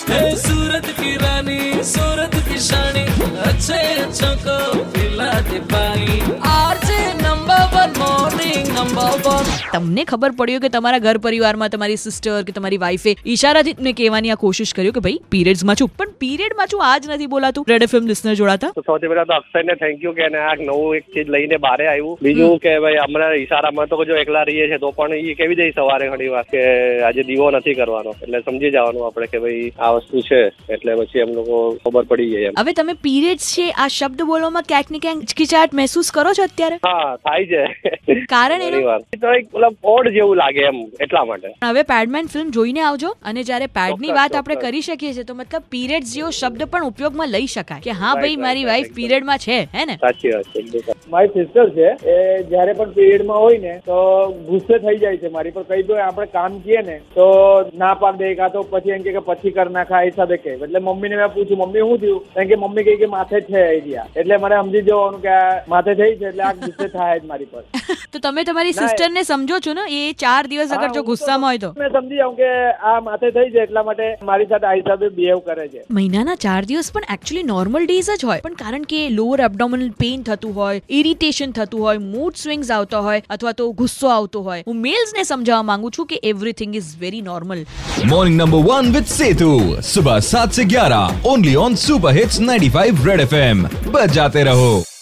सूरत की रानी सूरत की शानी अच्छे अच्छों को पिलाती पानी आरजे नंबर 1 मॉर्निंग नंबर 1। તમને ખબર પડ્યો કે તમારા ઘર પરિવારમાં તમારી સિસ્ટર કે તમારી વાઈફે ઈશારાથી તમને કહેવાની આ કોશિશ કર્યો કે ભાઈ પીરિયડ્સમાં છું, પણ પીરિયડમાં છું આજ નથી બોલાતું? રેડ એફએમ લિસનર જોડાતા તો સૌથી પહેલા તો અક્ષયને થેન્ક યુ કે એને આ નવું એક ચીજ લઈને બહાર આવ્યું. બીજું કે ભાઈ હમણાં ઈશારામાં તો જો એકલા રહીએ છે તો પણ એ કેવી દે સવારે ઘણી વાર કે આજે દીવો નથી કરવાનો, એટલે સમજી જવાનું આપણે કે ભાઈ આ વસ્તુ છે, એટલે પછી એમ લોકો ખબર પડી જાય. હવે તમે પીરિયડ્સ છે આ શબ્દ બોલવામાં ક્યાંક ને ક્યાંક હિચકિચાટ મહેસૂસ કરો છો અત્યારે? હા થાય છે કારણ ઘણી વાર તો એક ઓડ જેવું લાગે એમ, એટલા માટે. હવે પેડમેન ફિલ્મ જોઈને આવજો, અને જ્યારે પેડની વાત આપણે કરી શકીએ છીએ તો મતલબ પીરિયડ્સ જેવો શબ્દ પણ ઉપયોગમાં લઈ શકાય કે હા ભાઈ મારી વાઈફ પીરિયડમાં છે, હે ને? સાચી વાત છે. મારી સિસ્ટર છે એ જયારે પણ પીરિયડમાં હોય ને તો ગુસ્સે થઈ જાય છે મારી પર. કઈ દો આપણે કામ કીએ ને તો ના પાડ દે, કાં તો પછી એમ કે પછી કર નાખા એ હિસાબે કહે. એટલે મમ્મીને મેં પૂછ્યું મમ્મી શું થયું, કારણ કે મમ્મી કહી કે માથે છે આઈડિયા, એટલે મારે સમજી જવાનું કે આ માથે થઈ છે એટલે આ ગુસ્સે થાય જ મારી પર. તો તમે તમારી સિસ્ટર ને સમજો છો ને એ 4 દિવસ અગર જો ગુસ્સામાં હોય તો? મેં સમજી જાઉં કે આ માથે થઈ છે એટલા માટે મારી સાથે આ હિસાબે બિહેવ કરે છે. મહિનાના 4 દિવસ પણ એકચ્યુઅલી નોર્મલ ડેઝ જ હોય, પણ કારણ કે લોઅર એબ્ડોમિનલ પેઇન થતું હોય, ઇરિટેશન થતું હોય, મૂડ સ્વિંગ્સ આવતા હોય અથવા તો ગુસ્સો આવતો હોય, હું મેલ્સ ને સમજાવવા માંગુ છું કે everything is very normal. Morning number 1 with Setu सुबह 7 से 11 only on super hits 95 red FM. बजाते रहो।